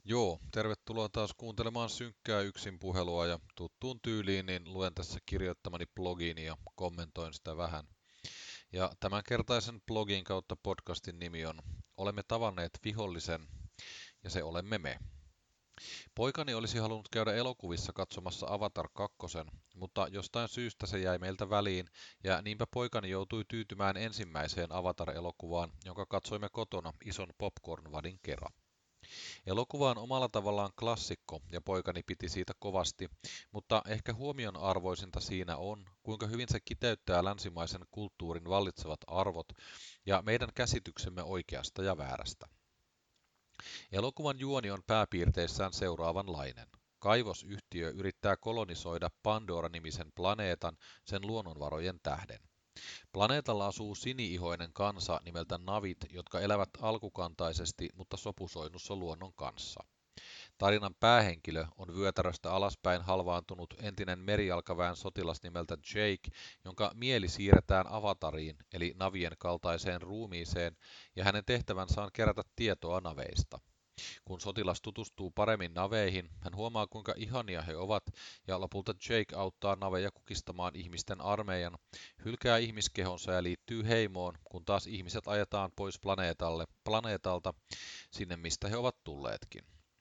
Joo, tervetuloa taas kuuntelemaan synkkää yksinpuhelua ja tuttuun tyyliin niin luen tässä kirjoittamani blogiini ja kommentoin sitä vähän. Ja tämänkertaisen blogin kautta podcastin nimi on Olemme tavanneet vihollisen ja se olemme me. Poikani olisi halunnut käydä elokuvissa katsomassa Avatar 2, mutta jostain syystä se jäi meiltä väliin ja niinpä poikani joutui tyytymään ensimmäiseen Avatar-elokuvaan, jonka katsoimme kotona ison popcorn-vadin kera. Elokuva on omalla tavallaan klassikko ja poikani piti siitä kovasti, mutta ehkä huomionarvoisinta siinä on, kuinka hyvin se kiteyttää länsimaisen kulttuurin vallitsevat arvot ja meidän käsityksemme oikeasta ja väärästä. Elokuvan juoni on pääpiirteissään seuraavanlainen. Kaivosyhtiö yrittää kolonisoida Pandora-nimisen planeetan sen luonnonvarojen tähden. Planeetalla asuu sini-ihoinen kansa nimeltä Navit, jotka elävät alkukantaisesti, mutta sopusoinnussa luonnon kanssa. Tarinan päähenkilö on vyötäröstä alaspäin halvaantunut entinen merijalkaväen sotilas nimeltä Jake, jonka mieli siirretään avatariin, eli navien kaltaiseen ruumiiseen, ja hänen tehtävänsä on kerätä tietoa naveista. Kun sotilas tutustuu paremmin naveihin, hän huomaa kuinka ihania he ovat, ja lopulta Jake auttaa naveja kukistamaan ihmisten armeijan, hylkää ihmiskehonsa ja liittyy heimoon, kun taas ihmiset ajetaan pois planeetalta, sinne mistä he ovat tulleetkin.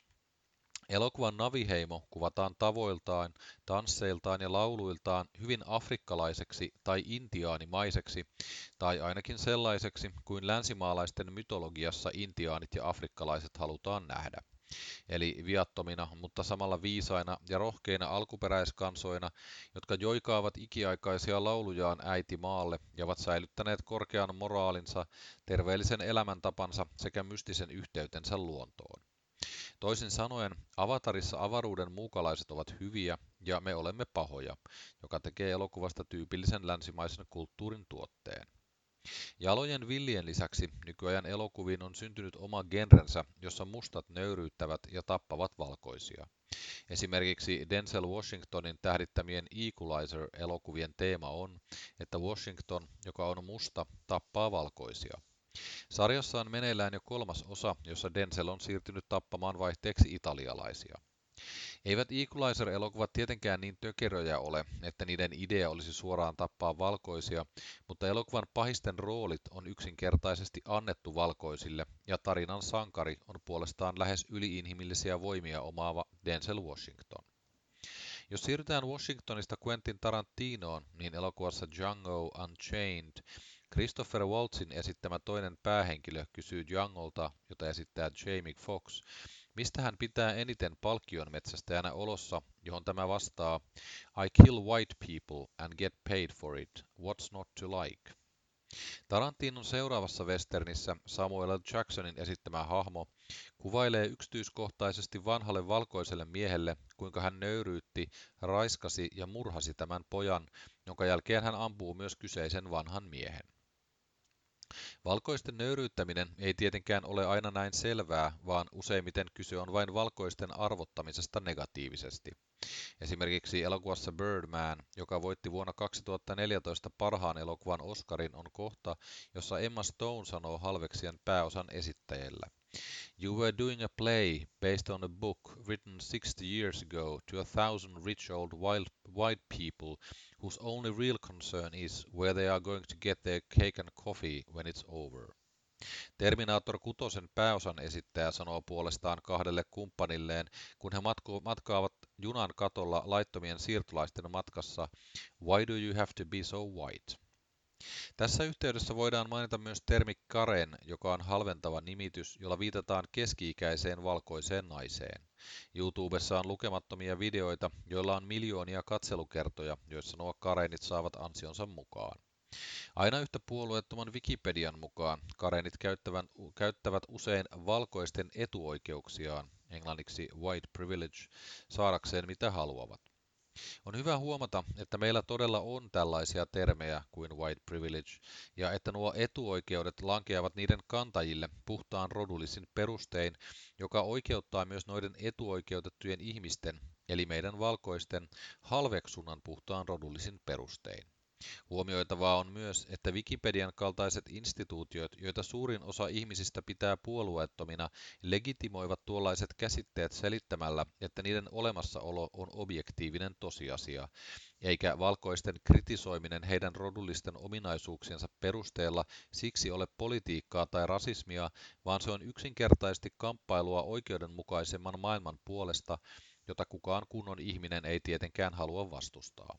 Elokuvan naviheimo kuvataan tavoiltaan, tansseiltaan ja lauluiltaan hyvin afrikkalaiseksi tai intiaanimaiseksi, tai ainakin sellaiseksi kuin länsimaalaisten mytologiassa intiaanit ja afrikkalaiset halutaan nähdä. Eli viattomina, mutta samalla viisaina ja rohkeina alkuperäiskansoina, jotka joikaavat ikiaikaisia laulujaan äiti maalle ja ovat säilyttäneet korkean moraalinsa, terveellisen elämäntapansa sekä mystisen yhteytensä luontoon. Toisin sanoen, Avatarissa avaruuden muukalaiset ovat hyviä ja me olemme pahoja, joka tekee elokuvasta tyypillisen länsimaisen kulttuurin tuotteen. Jalojen villien lisäksi nykyajan elokuviin on syntynyt oma genrensä, jossa mustat nöyryyttävät ja tappavat valkoisia. Esimerkiksi Denzel Washingtonin tähdittämien Equalizer-elokuvien teema on, että Washington, joka on musta, tappaa valkoisia. Sarjassa on meneillään jo kolmas osa, jossa Denzel on siirtynyt tappamaan vaihteeksi italialaisia. Eivät Equalizer-elokuvat tietenkään niin tökeröjä ole, että niiden idea olisi suoraan tappaa valkoisia, mutta elokuvan pahisten roolit on yksinkertaisesti annettu valkoisille, ja tarinan sankari on puolestaan lähes yliinhimillisiä voimia omaava Denzel Washington. Jos siirrytään Washingtonista Quentin Tarantinoon, niin elokuvassa Django Unchained Christopher Waltzin esittämä toinen päähenkilö kysyy Djangolta, jota esittää Jamie Foxx, mistä hän pitää eniten palkkionmetsästäjänä olossa, johon tämä vastaa, I kill white people and get paid for it. What's not to like? Tarantinon seuraavassa westernissä Samuel L. Jacksonin esittämä hahmo kuvailee yksityiskohtaisesti vanhalle valkoiselle miehelle, kuinka hän nöyryytti, raiskasi ja murhasi tämän pojan, jonka jälkeen hän ampuu myös kyseisen vanhan miehen. Valkoisten nöyryyttäminen ei tietenkään ole aina näin selvää, vaan useimmiten kyse on vain valkoisten arvottamisesta negatiivisesti. Esimerkiksi elokuvassa Birdman, joka voitti vuonna 2014 parhaan elokuvan Oscarin, on kohta, jossa Emma Stone sanoo halveksien pääosan esittäjällä. You were doing a play based on a book written 60 years ago to 1,000 rich old white people whose only real concern is where they are going to get their cake and coffee when it's over. Terminator 6 pääosan esittäjä sanoo puolestaan kahdelle kumppanilleen, kun he matkaavat junan katolla laittomien siirtolaisten matkassa, Why do you have to be so white? Tässä yhteydessä voidaan mainita myös termi Karen, joka on halventava nimitys, jolla viitataan keski-ikäiseen valkoiseen naiseen. YouTubessa on lukemattomia videoita, joilla on miljoonia katselukertoja, joissa nuo Karenit saavat ansionsa mukaan. Aina yhtä puolueettoman Wikipedian mukaan Karenit käyttävät usein valkoisten etuoikeuksiaan, englanniksi white privilege, saadakseen mitä haluavat. On hyvä huomata, että meillä todella on tällaisia termejä kuin white privilege, ja että nuo etuoikeudet lankeavat niiden kantajille puhtaan rodullisin perustein, joka oikeuttaa myös noiden etuoikeutettujen ihmisten, eli meidän valkoisten, halveksunnan puhtaan rodullisin perustein. Huomioitavaa on myös, että Wikipedian kaltaiset instituutiot, joita suurin osa ihmisistä pitää puolueettomina, legitimoivat tuollaiset käsitteet selittämällä, että niiden olemassaolo on objektiivinen tosiasia, eikä valkoisten kritisoiminen heidän rodullisten ominaisuuksiensa perusteella siksi ole politiikkaa tai rasismia, vaan se on yksinkertaisesti kamppailua oikeudenmukaisemman maailman puolesta, jota kukaan kunnon ihminen ei tietenkään halua vastustaa.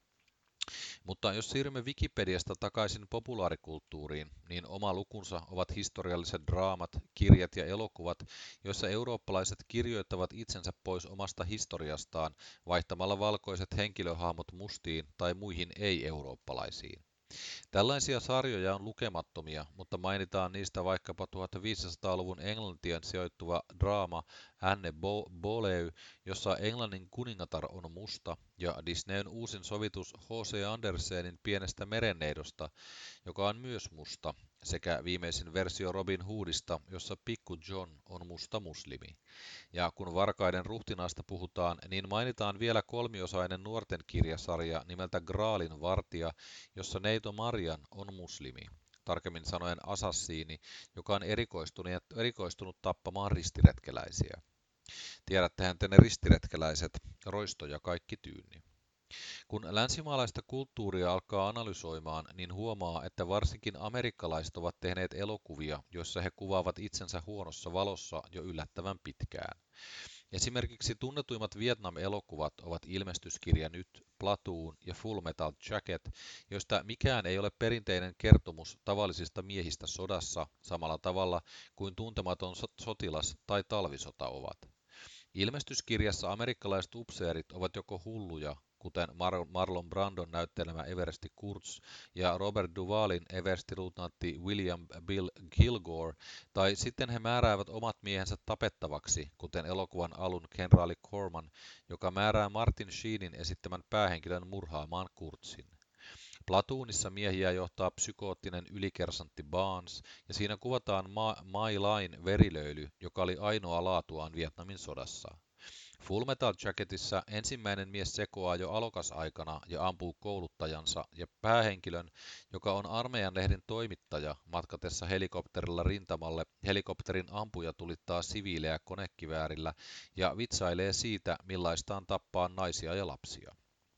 Mutta jos siirrymme Wikipediasta takaisin populaarikulttuuriin, niin oma lukunsa ovat historialliset draamat, kirjat ja elokuvat, joissa eurooppalaiset kirjoittavat itsensä pois omasta historiastaan vaihtamalla valkoiset henkilöhahmot mustiin tai muihin ei-eurooppalaisiin. Tällaisia sarjoja on lukemattomia, mutta mainitaan niistä vaikkapa 1500-luvun Englantiin sijoittuva draama Anne Boleyn, jossa Englannin kuningatar on musta, ja Disneyn uusin sovitus H.C. Andersenin Pienestä merenneidosta, joka on myös musta, sekä viimeisin versio Robin Hoodista, jossa Pikku John on musta muslimi. Ja kun Varkaiden ruhtinaasta puhutaan, niin mainitaan vielä kolmiosainen nuorten kirjasarja nimeltä Graalin vartija, jossa neito Marian on muslimi, tarkemmin sanoen asassiini, joka on erikoistunut tappamaan ristiretkeläisiä. Tiedättehän te ne ristiretkeläiset, roisto ja kaikki tyynni. Kun länsimaalaista kulttuuria alkaa analysoimaan, niin huomaa, että varsinkin amerikkalaiset ovat tehneet elokuvia, joissa he kuvaavat itsensä huonossa valossa jo yllättävän pitkään. Esimerkiksi tunnetuimmat Vietnam-elokuvat ovat Ilmestyskirja nyt, Platoon ja Full Metal Jacket, joista mikään ei ole perinteinen kertomus tavallisista miehistä sodassa samalla tavalla kuin Tuntematon sotilas tai Talvisota ovat. Ilmestyskirjassa amerikkalaiset upseerit ovat joko hulluja, kuten Marlon Brandon näyttelemä Eversti Kurtz ja Robert Duvallin everstiluutnantti William Bill Kilgore, tai sitten he määräävät omat miehensä tapettavaksi, kuten elokuvan alun kenraali Corman, joka määrää Martin Sheenin esittämän päähenkilön murhaamaan Kurtzin. Platoonissa miehiä johtaa psykoottinen ylikersantti Barnes, ja siinä kuvataan Mai Lain verilöyly, joka oli ainoa laatuaan Vietnamin sodassa. Full Metal Jacketissa ensimmäinen mies sekoaa jo alokasaikana ja ampuu kouluttajansa, ja päähenkilön, joka on armeijanlehden toimittaja, matkatessa helikopterilla rintamalle, helikopterin ampuja tulittaa siviilejä konekiväärillä ja vitsailee siitä, millaista on tappaa naisia ja lapsia.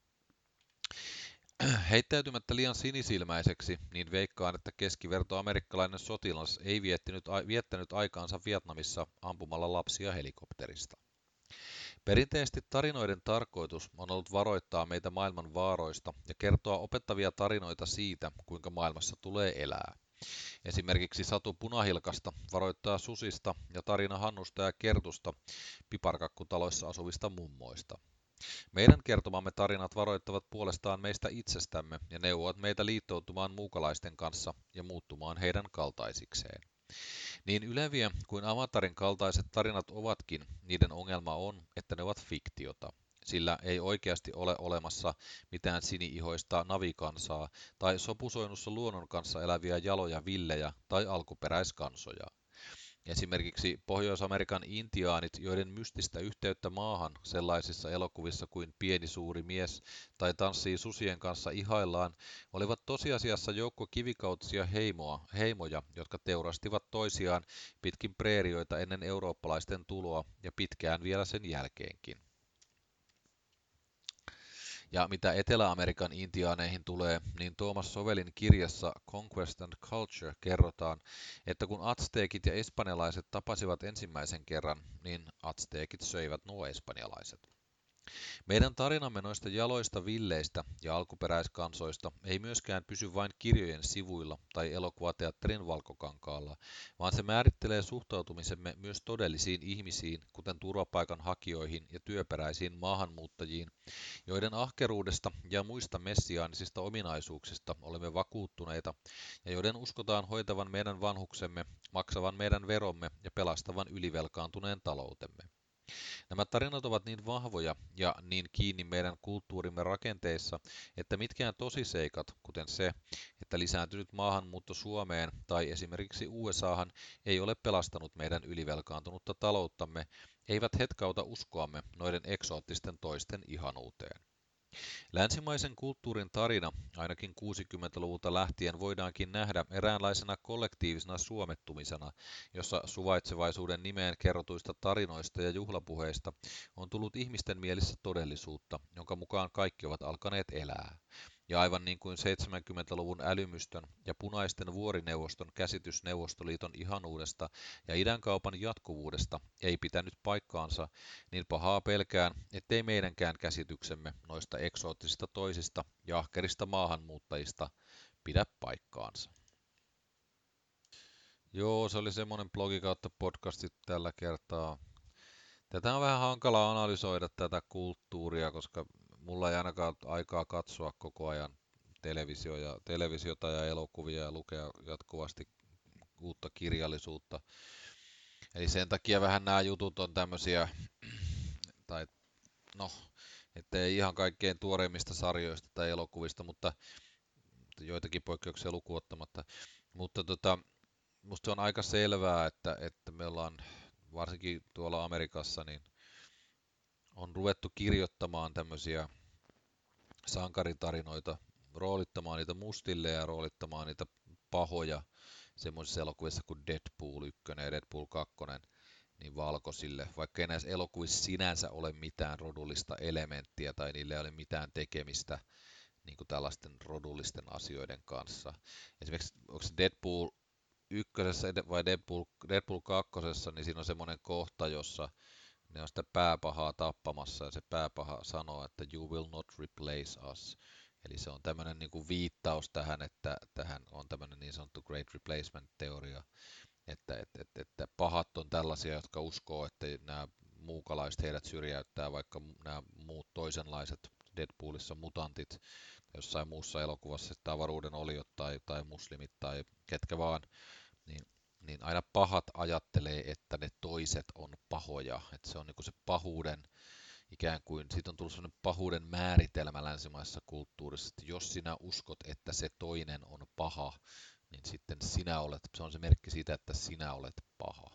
Heittäytymättä liian sinisilmäiseksi, niin veikkaan, että keskivertoamerikkalainen sotilas ei viettänyt aikaansa Vietnamissa ampumalla lapsia helikopterista. Perinteisesti tarinoiden tarkoitus on ollut varoittaa meitä maailman vaaroista ja kertoa opettavia tarinoita siitä, kuinka maailmassa tulee elää. Esimerkiksi Satu Punahilkasta varoittaa susista ja tarina Hannusta ja Kertusta piparkakkutaloissa asuvista mummoista. Meidän kertomamme tarinat varoittavat puolestaan meistä itsestämme ja neuvovat meitä liittoutumaan muukalaisten kanssa ja muuttumaan heidän kaltaisikseen. Niin yleviä kuin Avatarin kaltaiset tarinat ovatkin, niiden ongelma on, että ne ovat fiktiota. Sillä ei oikeasti ole olemassa mitään sini-ihoista navikansaa tai sopusoinnussa luonnon kanssa eläviä jaloja villejä tai alkuperäiskansoja. Esimerkiksi Pohjois-Amerikan intiaanit, joiden mystistä yhteyttä maahan sellaisissa elokuvissa kuin Pieni suuri mies tai Tanssii susien kanssa ihaillaan, olivat tosiasiassa joukko kivikautisia heimoja, jotka teurastivat toisiaan pitkin preerioita ennen eurooppalaisten tuloa ja pitkään vielä sen jälkeenkin. Ja mitä Etelä-Amerikan intiaaneihin tulee, niin Thomas Sowellin kirjassa Conquest and Culture kerrotaan, että kun atsteekit ja espanjalaiset tapasivat ensimmäisen kerran, niin atsteekit söivät nuo espanjalaiset. Meidän tarinamme noista jaloista villeistä ja alkuperäiskansoista ei myöskään pysy vain kirjojen sivuilla tai elokuvateatterin valkokankaalla, vaan se määrittelee suhtautumisemme myös todellisiin ihmisiin, kuten turvapaikanhakijoihin ja työperäisiin maahanmuuttajiin, joiden ahkeruudesta ja muista messiaanisista ominaisuuksista olemme vakuuttuneita ja joiden uskotaan hoitavan meidän vanhuksemme, maksavan meidän veromme ja pelastavan ylivelkaantuneen taloutemme. Nämä tarinat ovat niin vahvoja ja niin kiinni meidän kulttuurimme rakenteissa, että mitkään tosiseikat, kuten se, että lisääntynyt maahanmuutto Suomeen tai esimerkiksi USAhan ei ole pelastanut meidän ylivelkaantunutta talouttamme, eivät hetkauta uskoamme noiden eksoottisten toisten ihanuuteen. Länsimaisen kulttuurin tarina ainakin 60-luvulta lähtien voidaankin nähdä eräänlaisena kollektiivisena suomettumisena, jossa suvaitsevaisuuden nimeen kerrotuista tarinoista ja juhlapuheista on tullut ihmisten mielissä todellisuutta, jonka mukaan kaikki ovat alkaneet elää. Ja aivan niin kuin 70-luvun älymystön ja punaisten vuorineuvoston käsitys Neuvostoliiton ihanuudesta ja idänkaupan jatkuvuudesta ei pitänyt paikkaansa, niin pahaa pelkään, ettei meidänkään käsityksemme noista eksoottisista toisista ja ahkerista maahanmuuttajista pidä paikkaansa. Joo, se oli semmoinen blogi kautta podcasti tällä kertaa. Tätä on vähän hankala analysoida tätä kulttuuria, koska mulla ei ainakaan aikaa katsoa koko ajan televisiota ja elokuvia ja lukea jatkuvasti uutta kirjallisuutta. Eli sen takia vähän nämä jutut on tämmöisiä, tai no, ettei ihan kaikkein tuoreimmista sarjoista tai elokuvista, mutta joitakin poikkeuksia lukuun ottamatta. Mutta musta se on aika selvää, että me ollaan varsinkin tuolla Amerikassa, niin on ruvettu kirjoittamaan tämmöisiä sankaritarinoita, roolittamaan niitä mustille ja roolittamaan niitä pahoja semmoisissa elokuvissa kuin Deadpool 1 ja Deadpool 2, niin valkoisille, vaikka ei näissä elokuvissa sinänsä ole mitään rodullista elementtiä tai niillä ei ole mitään tekemistä niin kuin tällaisten rodullisten asioiden kanssa. Esimerkiksi onko se Deadpool ykkösessä vai Deadpool kakkosessa, niin siinä on semmoinen kohta, jossa ne on sitä pääpahaa tappamassa ja se pääpaha sanoo, että you will not replace us. Eli se on tämmöinen niin kuin viittaus tähän, että tähän on tämmöinen niin sanottu Great Replacement-teoria, että pahat on tällaisia, jotka uskoo, että nämä muukalaiset heidät syrjäyttää, vaikka nämä muut toisenlaiset Deadpoolissa mutantit, jossain muussa elokuvassa avaruuden oliot tai muslimit tai ketkä vaan, niin, niin aina pahat ajattelee, että ne toiset on pahoja. Että se on niin kuin se pahuuden, ikään kuin, siitä on tullut sellainen pahuuden määritelmä länsimaisessa kulttuurissa, että jos sinä uskot, että se toinen on paha, niin sitten sinä olet, se on se merkki siitä, että sinä olet paha.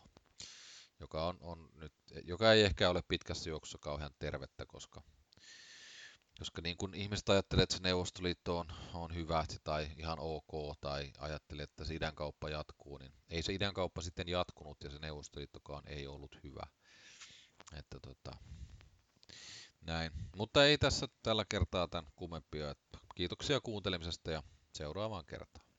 Joka ei ehkä ole pitkässä juoksussa kauhean tervettä, koska niin kuin ihmiset ajattelee, että se Neuvostoliitto on hyvä tai ihan ok, tai ajattelee, että se idänkauppa jatkuu, niin ei se idänkauppa sitten jatkunut ja se Neuvostoliittokaan ei ollut hyvä. Että näin. Mutta ei tässä tällä kertaa tämän kummempia. Kiitoksia kuuntelemisesta ja seuraavaan kertaan.